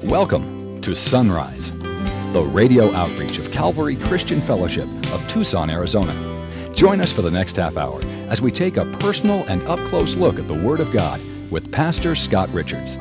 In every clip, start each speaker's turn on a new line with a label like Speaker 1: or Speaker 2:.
Speaker 1: Welcome to Sunrise, the radio outreach of Calvary Christian Fellowship of Tucson, Arizona. Join us for the next half hour as we take a personal and up-close look at the Word of God with Pastor Scott Richards.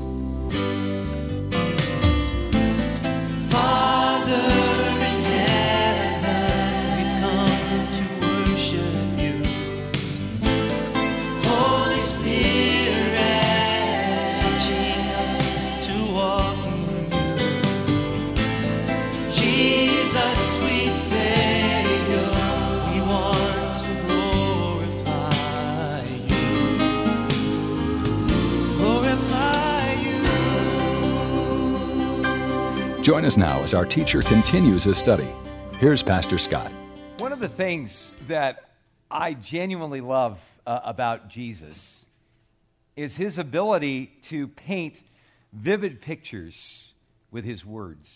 Speaker 1: Join us now as our teacher continues his study. Here's Pastor Scott.
Speaker 2: One of the things that I genuinely love about Jesus is his ability to paint vivid pictures with his words.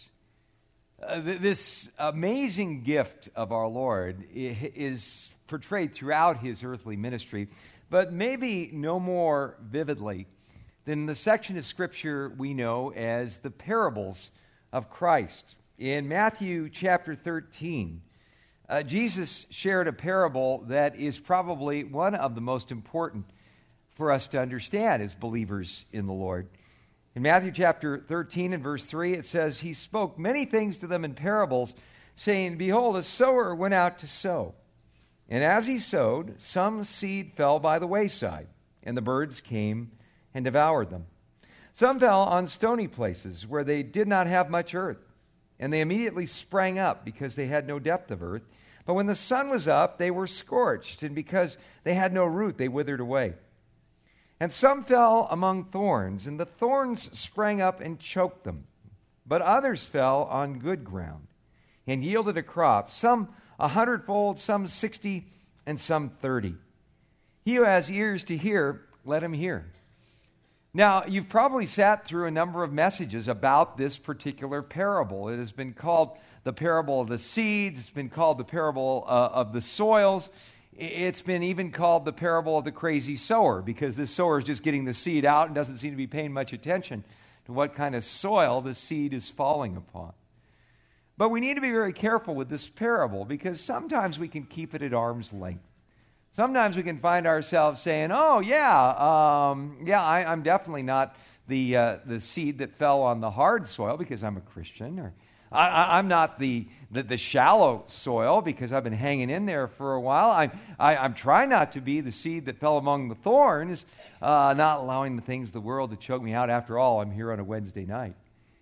Speaker 2: This amazing gift of our Lord is portrayed throughout his earthly ministry, but maybe no more vividly than the section of Scripture we know as the parables of Christ. In Matthew chapter 13, Jesus shared a parable that is probably one of the most important for us to understand as believers in the Lord. In Matthew chapter 13 and verse 3, it says, "He spoke many things to them in parables, saying, Behold, a sower went out to sow. And as he sowed, some seed fell by the wayside, and the birds came and devoured them. Some fell on stony places where they did not have much earth, and they immediately sprang up because they had no depth of earth. But when the sun was up, they were scorched, and because they had no root, they withered away. And some fell among thorns, and the thorns sprang up and choked them. But others fell on good ground and yielded a crop, some 100-fold, some 60, and some 30. He who has ears to hear, let him hear." Now, you've probably sat through a number of messages about this particular parable. It has been called the parable of the seeds. It's been called the parable of the soils. It's been even called the parable of the crazy sower, because this sower is just getting the seed out and doesn't seem to be paying much attention to what kind of soil the seed is falling upon. But we need to be very careful with this parable, because sometimes we can keep it at arm's length. Sometimes we can find ourselves saying, "Oh, I'm definitely not the seed that fell on the hard soil because I'm a Christian," or I'm not the shallow soil because I've been hanging in there for a while. I'm trying not to be the seed that fell among the thorns, not allowing the things of the world to choke me out. After all, I'm here on a Wednesday night.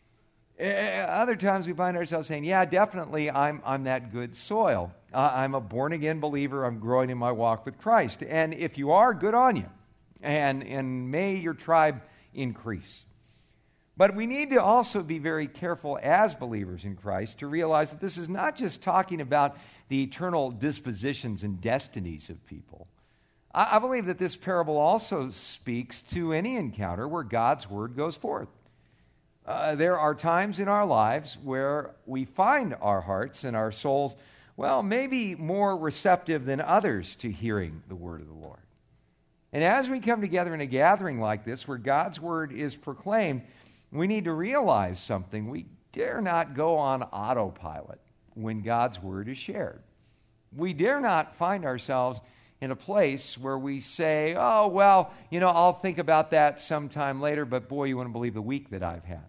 Speaker 2: Other times we find ourselves saying, "Yeah, definitely, I'm that good soil. I'm a born-again believer. I'm growing in my walk with Christ." And if you are, good on you. And may your tribe increase. But we need to also be very careful as believers in Christ to realize that this is not just talking about the eternal dispositions and destinies of people. I believe that this parable also speaks to any encounter where God's word goes forth. There are times in our lives where we find our hearts and our souls, maybe more receptive than others to hearing the word of the Lord. And as we come together in a gathering like this where God's word is proclaimed, we need to realize something. We dare not go on autopilot when God's word is shared. We dare not find ourselves in a place where we say, I'll think about that sometime later, but boy, you wouldn't believe the week that I've had.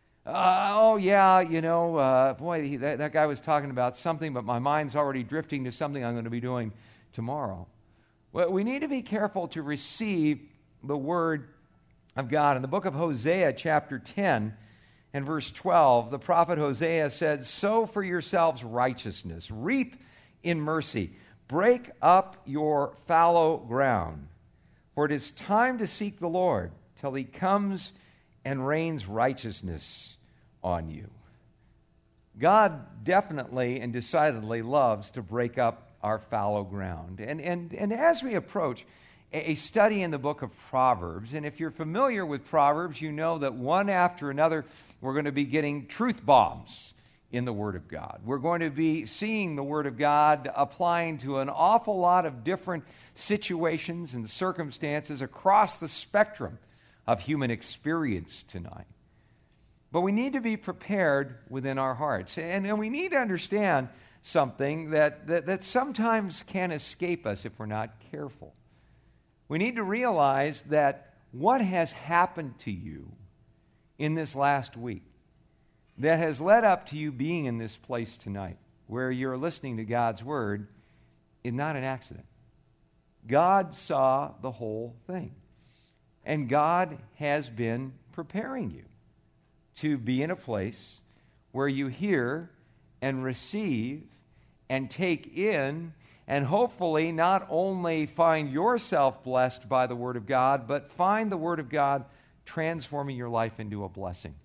Speaker 2: That guy was talking about something, but my mind's already drifting to something I'm going to be doing tomorrow. Well, we need to be careful to receive the word of God. In the book of Hosea, chapter 10 and verse 12, the prophet Hosea said, "Sow for yourselves righteousness, reap in mercy, break up your fallow ground, for it is time to seek the Lord till he comes and rains righteousness on you." God definitely and decidedly loves to break up our fallow ground. And as we approach a study in the book of Proverbs, and if you're familiar with Proverbs, you know that one after another we're going to be getting truth bombs in the Word of God. We're going to be seeing the Word of God applying to an awful lot of different situations and circumstances across the spectrum of human experience tonight. But we need to be prepared within our hearts. And we need to understand something that sometimes can escape us if we're not careful. We need to realize that what has happened to you in this last week that has led up to you being in this place tonight, where you're listening to God's Word, is not an accident. God saw the whole thing. And God has been preparing you to be in a place where you hear and receive and take in and hopefully not only find yourself blessed by the Word of God, but find the Word of God transforming your life into a blessing.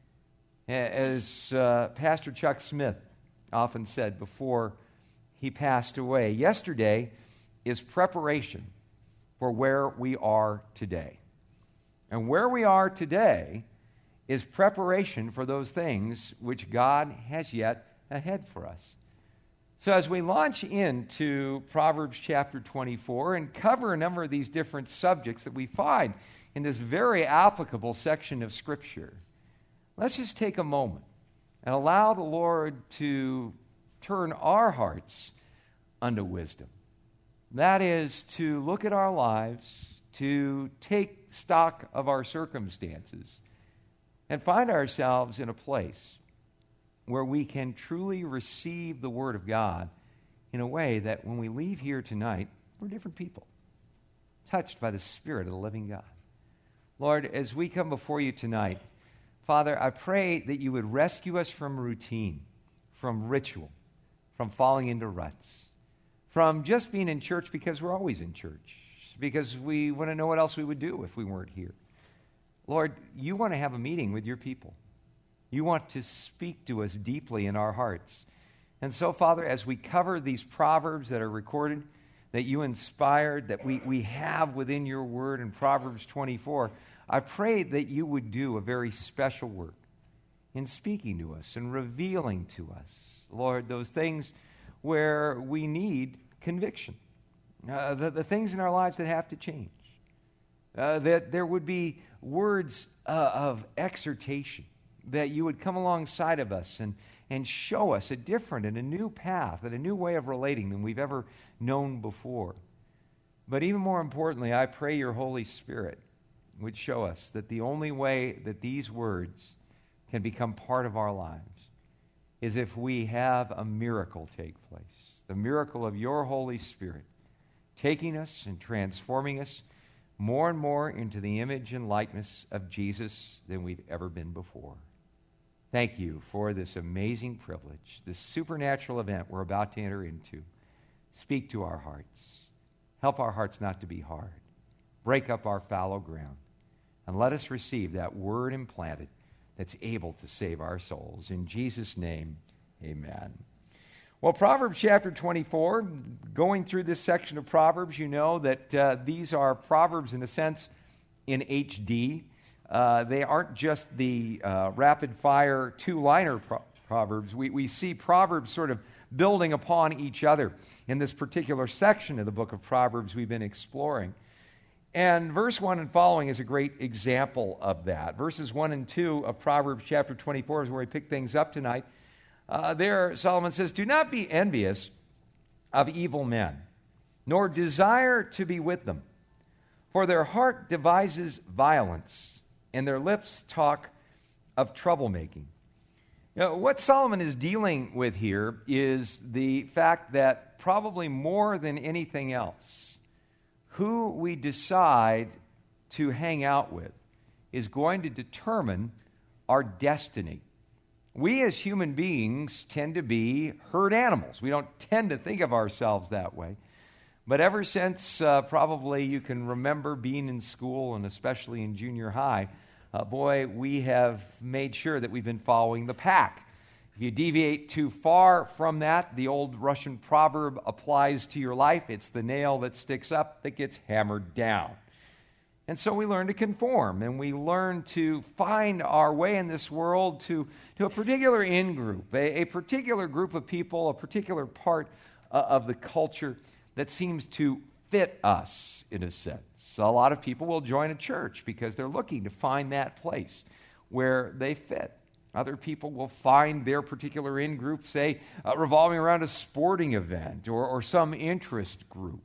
Speaker 2: As Pastor Chuck Smith often said before he passed away, yesterday is preparation for where we are today. And where we are today is preparation for those things which God has yet ahead for us. So as we launch into Proverbs chapter 24 and cover a number of these different subjects that we find in this very applicable section of Scripture, let's just take a moment and allow the Lord to turn our hearts unto wisdom. That is, to look at our lives, to take stock of our circumstances, and find ourselves in a place where we can truly receive the Word of God in a way that when we leave here tonight, we're different people, touched by the Spirit of the living God. Lord, as we come before you tonight, Father, I pray that you would rescue us from routine, from ritual, from falling into ruts, from just being in church because we're always in church, because we want to know what else we would do if we weren't here. Lord, you want to have a meeting with your people. You want to speak to us deeply in our hearts. And so, Father, as we cover these proverbs that are recorded, that you inspired, that we have within your word in Proverbs 24, I pray that you would do a very special work in speaking to us and revealing to us, Lord, those things where we need conviction, the things in our lives that have to change, that there would be words of exhortation, that you would come alongside of us and show us a different and a new path and a new way of relating than we've ever known before. But even more importantly, I pray your Holy Spirit would show us that the only way that these words can become part of our lives is if we have a miracle take place, the miracle of your Holy Spirit taking us and transforming us more and more into the image and likeness of Jesus than we've ever been before. Thank you for this amazing privilege, this supernatural event we're about to enter into. Speak to our hearts. Help our hearts not to be hard. Break up our fallow ground. And let us receive that word implanted that's able to save our souls. In Jesus' name, amen. Well, Proverbs chapter 24, going through this section of Proverbs, you know that these are Proverbs, in a sense, in HD. They aren't just the rapid-fire two-liner Proverbs. We see Proverbs sort of building upon each other in this particular section of the book of Proverbs we've been exploring. And verse 1 and following is a great example of that. Verses 1 and 2 of Proverbs chapter 24 is where we pick things up tonight. There, Solomon says, "Do not be envious of evil men, nor desire to be with them. For their heart devises violence, and their lips talk of troublemaking." What Solomon is dealing with here is the fact that probably more than anything else, who we decide to hang out with is going to determine our destiny. We as human beings tend to be herd animals. We don't tend to think of ourselves that way. But ever since probably you can remember being in school, and especially in junior high, we have made sure that we've been following the pack. If you deviate too far from that, the old Russian proverb applies to your life. It's the nail that sticks up that gets hammered down. And so we learn to conform, and we learn to find our way in this world to a particular in-group, a particular group of people, a particular part of the culture that seems to fit us in a sense. A lot of people will join a church because they're looking to find that place where they fit. Other people will find their particular in-group, say, revolving around a sporting event or some interest group,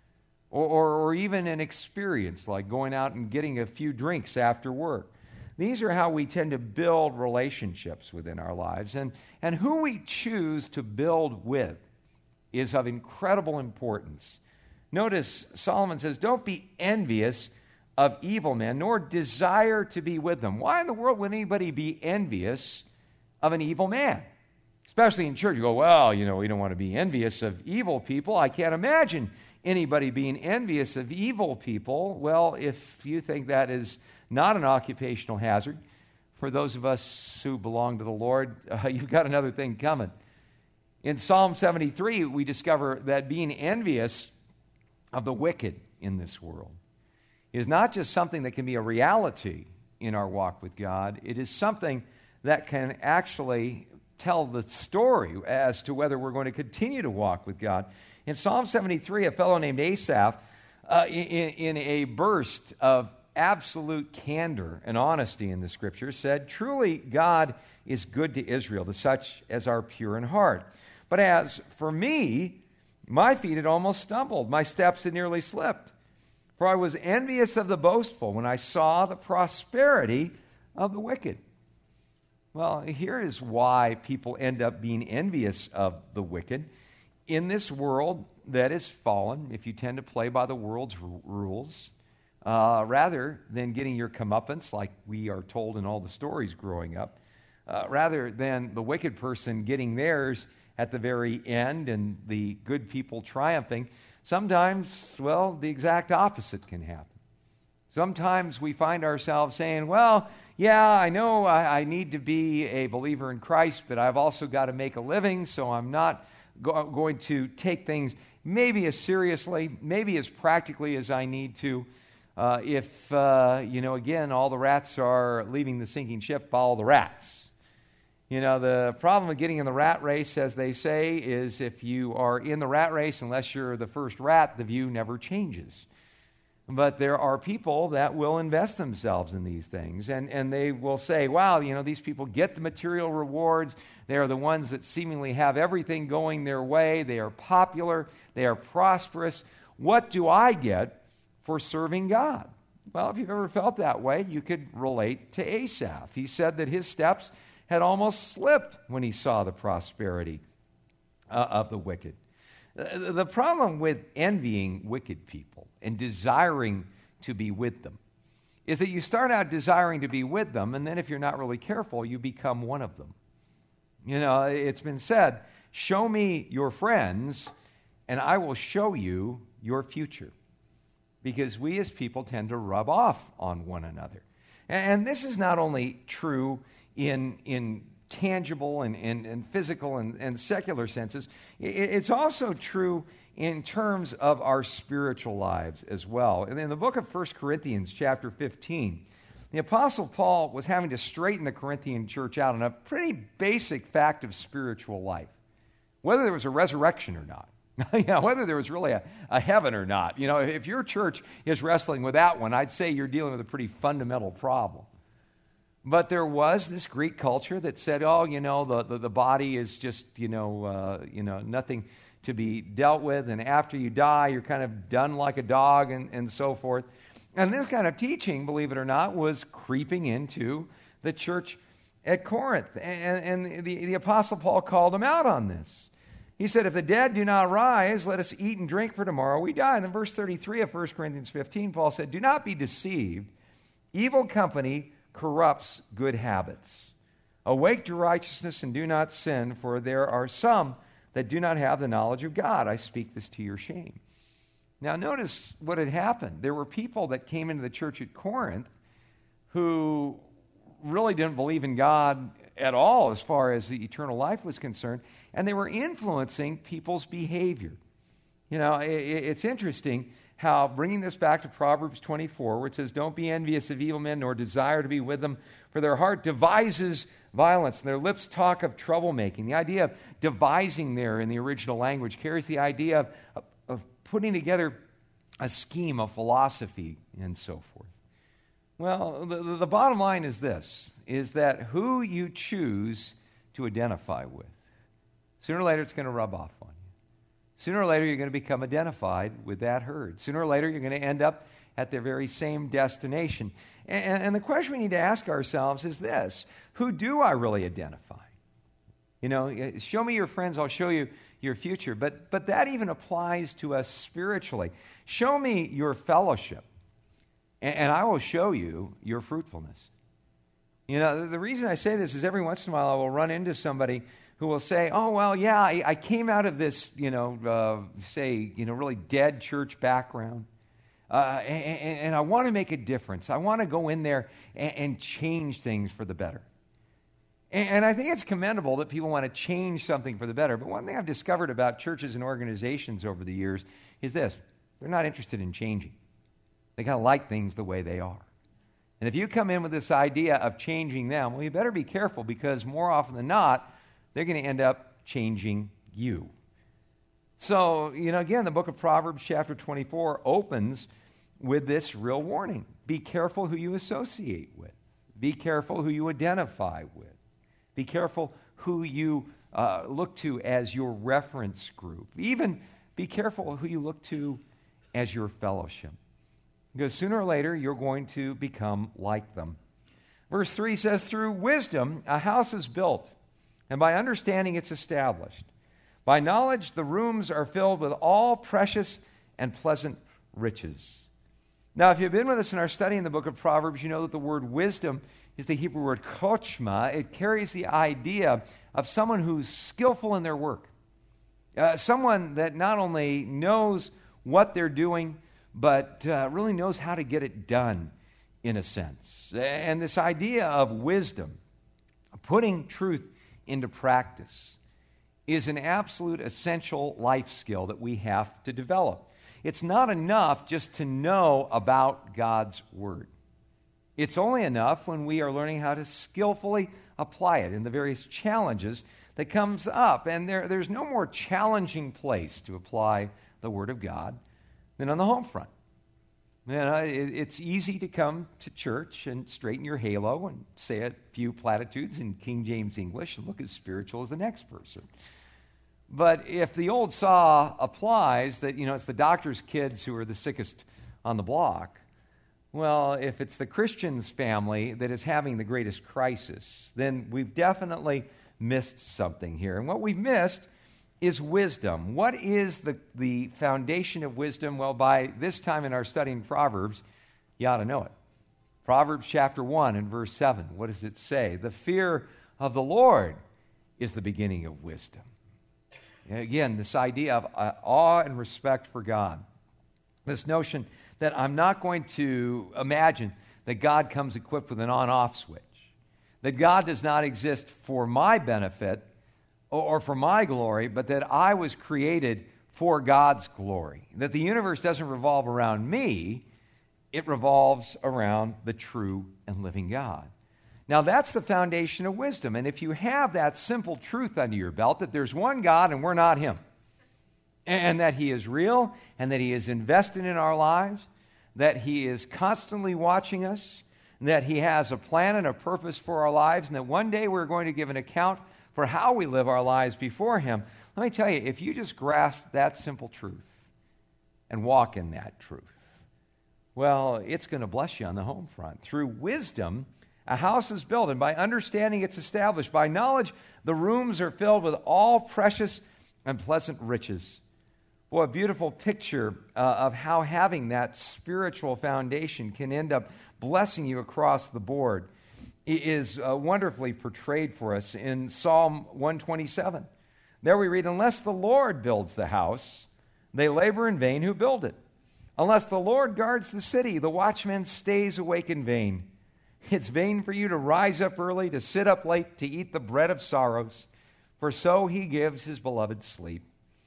Speaker 2: or even an experience like going out and getting a few drinks after work. These are how we tend to build relationships within our lives. And who we choose to build with is of incredible importance. Notice Solomon says, don't be envious of evil men, nor desire to be with them. Why in the world would anybody be envious of an evil man? Especially in church. You go, well, we don't want to be envious of evil people. I can't imagine anybody being envious of evil people. Well, if you think that is not an occupational hazard, for those of us who belong to the Lord, you've got another thing coming. In Psalm 73, we discover that being envious of the wicked in this world is not just something that can be a reality in our walk with God. It is something that can actually tell the story as to whether we're going to continue to walk with God. In Psalm 73, a fellow named Asaph, in a burst of absolute candor and honesty in the Scriptures, said, truly God is good to Israel, to such as are pure in heart. But as for me, my feet had almost stumbled, my steps had nearly slipped. For I was envious of the boastful when I saw the prosperity of the wicked. Well, here is why people end up being envious of the wicked. In this world that is fallen, if you tend to play by the world's rules, rather than getting your comeuppance, like we are told in all the stories growing up, rather than the wicked person getting theirs at the very end and the good people triumphing, sometimes, well, the exact opposite can happen. Sometimes we find ourselves saying, well, yeah, I know I need to be a believer in Christ, but I've also got to make a living, so I'm not going to take things maybe as seriously, maybe as practically as I need to. If again, all the rats are leaving the sinking ship, follow the rats. The problem with getting in the rat race, as they say, is if you are in the rat race, unless you're the first rat, the view never changes. But there are people that will invest themselves in these things, and they will say, wow, these people get the material rewards. They are the ones that seemingly have everything going their way. They are popular. They are prosperous. What do I get for serving God? Well, if you've ever felt that way, you could relate to Asaph. He said that his steps had almost slipped when he saw the prosperity of the wicked. The problem with envying wicked people and desiring to be with them is that you start out desiring to be with them, and then if you're not really careful, you become one of them. It's been said, show me your friends, and I will show you your future. Because we as people tend to rub off on one another. And this is not only true in tangible and physical and secular senses, it's also true in terms of our spiritual lives as well. And in the book of 1 Corinthians chapter 15, the Apostle Paul was having to straighten the Corinthian church out on a pretty basic fact of spiritual life, whether there was a resurrection or not. Whether there was really a heaven or not. If your church is wrestling with that one, I'd say you're dealing with a pretty fundamental problem. But there was this Greek culture that said, the body is just, nothing to be dealt with, and after you die, you're kind of done like a dog and so forth. And this kind of teaching, believe it or not, was creeping into the church at Corinth. And the Apostle Paul called them out on this. He said, if the dead do not rise, let us eat and drink, for tomorrow we die. And in verse 33 of 1 Corinthians 15, Paul said, do not be deceived. Evil company corrupts good habits. Awake to righteousness and do not sin, for there are some that do not have the knowledge of God. I speak this to your shame. Now notice what had happened. There were people that came into the church at Corinth who really didn't believe in God at all as far as the eternal life was concerned, and they were influencing people's behavior. It's interesting how, bringing this back to Proverbs 24, where it says, don't be envious of evil men, nor desire to be with them, for their heart devises violence, and their lips talk of troublemaking. The idea of devising there in the original language carries the idea of putting together a scheme, a philosophy, and so forth. Well, the bottom line is this, is that who you choose to identify with, sooner or later it's going to rub off on you. Sooner or later you're going to become identified with that herd. Sooner or later you're going to end up at their very same destination. And the question we need to ask ourselves is this: who do I really identify? You know, show me your friends, I'll show you your future. But that even applies to us spiritually. Show me your fellowship, and I will show you your fruitfulness. You know, the reason I say this is every once in a while I will run into somebody who will say, oh, well, yeah, I came out of this, really dead church background, and I want to make a difference. I want to go in there and change things for the better. And I think it's commendable that people want to change something for the better. But one thing I've discovered about churches and organizations over the years is this: they're not interested in changing. They kind of like things the way they are. And if you come in with this idea of changing them, well, you better be careful, because more often than not, they're going to end up changing you. So, again, the book of Proverbs chapter 24 opens with this real warning. Be careful who you associate with. Be careful who you identify with. Be careful who you look to as your reference group. Even be careful who you look to as your fellowship. Because sooner or later, you're going to become like them. Verse 3 says, through wisdom, a house is built, and by understanding, it's established. By knowledge, the rooms are filled with all precious and pleasant riches. Now, if you've been with us in our study in the book of Proverbs, you know that the word wisdom is the Hebrew word chochmah. It carries the idea of someone who's skillful in their work. Someone that not only knows what they're doing, but really knows how to get it done, in a sense. And this idea of wisdom, putting truth into practice, is an absolute essential life skill that we have to develop. It's not enough just to know about God's Word. It's only enough when we are learning how to skillfully apply it in the various challenges that comes up. And there's no more challenging place to apply the Word of God than on the home front. It's easy to come to church and straighten your halo and say a few platitudes in King James English and look as spiritual as the next person. But if the old saw applies that, it's the doctor's kids who are the sickest on the block, well, if it's the Christian's family that is having the greatest crisis, then we've definitely missed something here. And what we've missed is wisdom. What is the foundation of wisdom? Well, by this time in our study in Proverbs, you ought to know it. Proverbs chapter 1 and verse 7, what does it say? The fear of the Lord is the beginning of wisdom. Again, this idea of awe and respect for God. This notion that I'm not going to imagine that God comes equipped with an on-off switch. That God does not exist for my benefit or for my glory, but that I was created for God's glory. That the universe doesn't revolve around me, it revolves around the true and living God. Now, that's the foundation of wisdom. And if you have that simple truth under your belt, that there's one God and we're not Him, and that He is real, and that He is invested in our lives, that He is constantly watching us, and that He has a plan and a purpose for our lives, and that one day we're going to give an account for how we live our lives before Him. Let me tell you, if you just grasp that simple truth and walk in that truth, well, it's going to bless you on the home front. Through wisdom, a house is built, and by understanding, it's established. By knowledge, the rooms are filled with all precious and pleasant riches. Boy, a beautiful picture of how having that spiritual foundation can end up blessing you across the board is wonderfully portrayed for us in Psalm 127. There we read, unless the Lord builds the house, they labor in vain who build it. Unless the Lord guards the city, the watchman stays awake in vain. It's vain for you to rise up early, to sit up late, to eat the bread of sorrows, for so He gives His beloved sleep.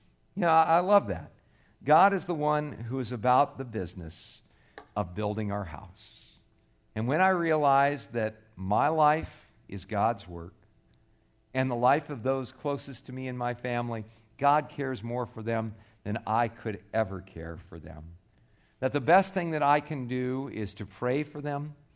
Speaker 2: I love that. God is the one who is about the business of building our house. And when I realize that my life is God's work, and the life of those closest to me and my family, God cares more for them than I could ever care for them. That the best thing that I can do is to pray for them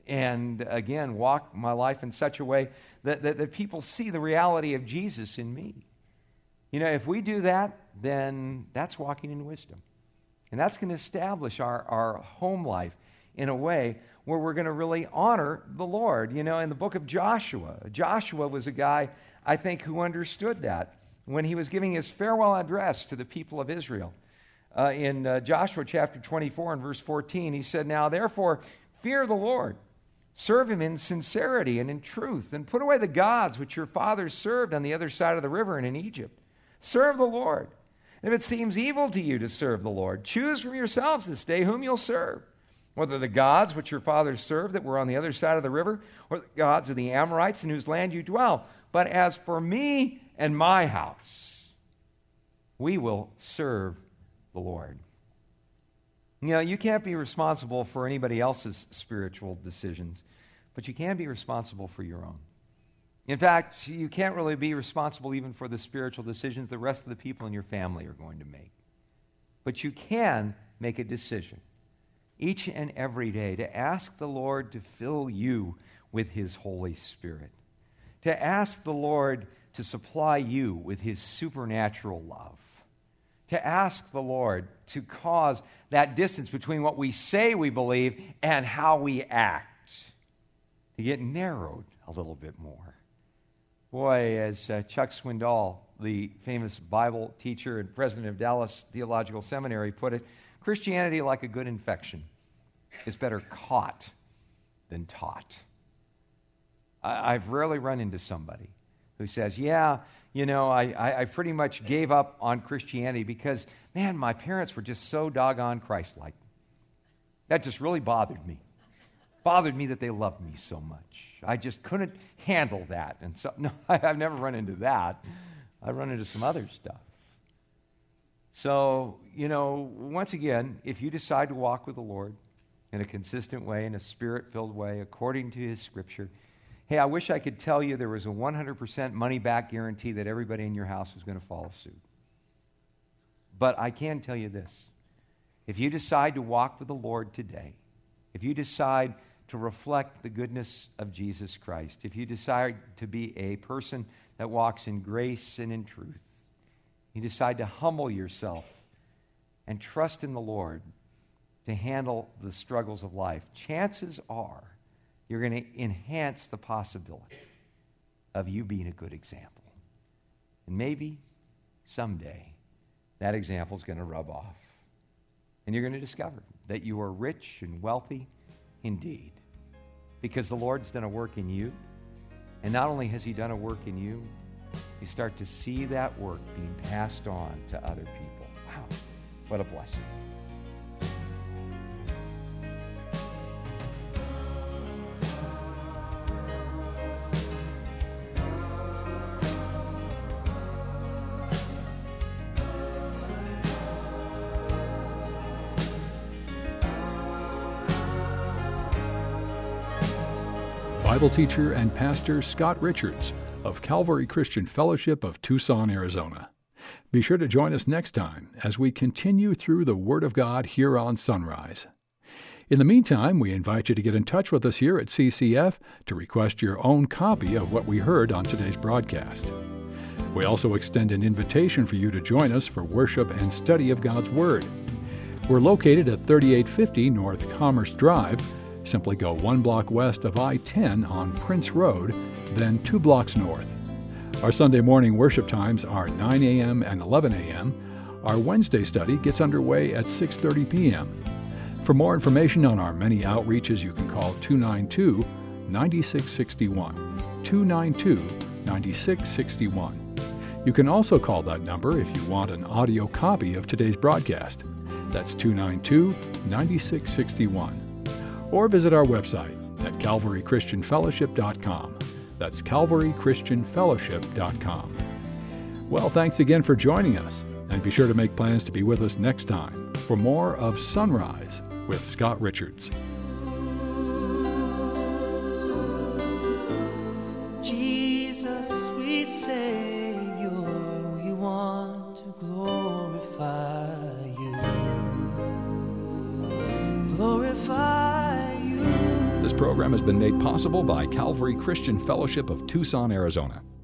Speaker 2: and again, walk my life in such a way that people see the reality of Jesus in me. You know, if we do that, then that's walking in wisdom. And that's going to establish our home life in a way where we're going to really honor the Lord. You know, in the book of Joshua was a guy, I think, who understood that when he was giving his farewell address to the people of Israel. In Joshua chapter 24 and verse 14, he said, "Now therefore fear the Lord, serve him in sincerity and in truth, and put away the gods which your fathers served on the other side of the river and in Egypt. Serve the Lord. And if it seems evil to you to serve the Lord, choose from yourselves this day whom you'll serve, whether the gods which your fathers served that were on the other side of the river, or the gods of the Amorites in whose land you dwell. But as for me and my house, we will serve the Lord." You know, you can't be responsible for anybody else's spiritual decisions, but you can be responsible for your own. In fact, you can't really be responsible even for the spiritual decisions the rest of the people in your family are going to make. But you can make a decision each and every day to ask the Lord to fill you with His Holy Spirit, to ask the Lord to supply you with His supernatural love, to ask the Lord to cause that distance between what we say we believe and how we act to get narrowed a little bit more. Boy, as Chuck Swindoll, the famous Bible teacher and president of Dallas Theological Seminary, put it, Christianity, like a good infection, is better caught than taught. I've rarely run into somebody who says, "Yeah, you know, I pretty much gave up on Christianity because, man, my parents were just so doggone Christ-like. That just really bothered me. Bothered me that they loved me so much. I just couldn't handle that." And so, no, I've never run into that. I've run into some other stuff. So, you know, once again, if you decide to walk with the Lord in a consistent way, in a Spirit-filled way, according to His Scripture, hey, I wish I could tell you there was a 100% money-back guarantee that everybody in your house was going to follow suit. But I can tell you this. If you decide to walk with the Lord today, if you decide to reflect the goodness of Jesus Christ, if you decide to be a person that walks in grace and in truth, you decide to humble yourself and trust in the Lord to handle the struggles of life, chances are you're going to enhance the possibility of you being a good example. And maybe someday that example is going to rub off. And you're going to discover that you are rich and wealthy indeed, because the Lord's done a work in you. And not only has He done a work in you, you start to see that work being passed on to other people. Wow, what a blessing.
Speaker 1: Bible teacher and pastor Scott Richards of Calvary Christian Fellowship of Tucson, Arizona. Be sure to join us next time as we continue through the Word of God here on Sunrise. In the meantime, we invite you to get in touch with us here at CCF to request your own copy of what we heard on today's broadcast. We also extend an invitation for you to join us for worship and study of God's Word. We're located at 3850 North Commerce Drive. Simply go 1 block west of I-10 on Prince Road, then 2 blocks north. Our Sunday morning worship times are 9 a.m. and 11 a.m. Our Wednesday study gets underway at 6:30 p.m. For more information on our many outreaches, you can call 292-9661, 292-9661. You can also call that number if you want an audio copy of today's broadcast. That's 292-9661. Or visit our website at calvarychristianfellowship.com. That's calvarychristianfellowship.com. Well, thanks again for joining us, and be sure to make plans to be with us next time for more of Sunrise with Scott Richards.
Speaker 3: Jesus, sweet Savior, we want to glorify you. Glorify.
Speaker 1: This program has been made possible by Calvary Christian Fellowship of Tucson, Arizona.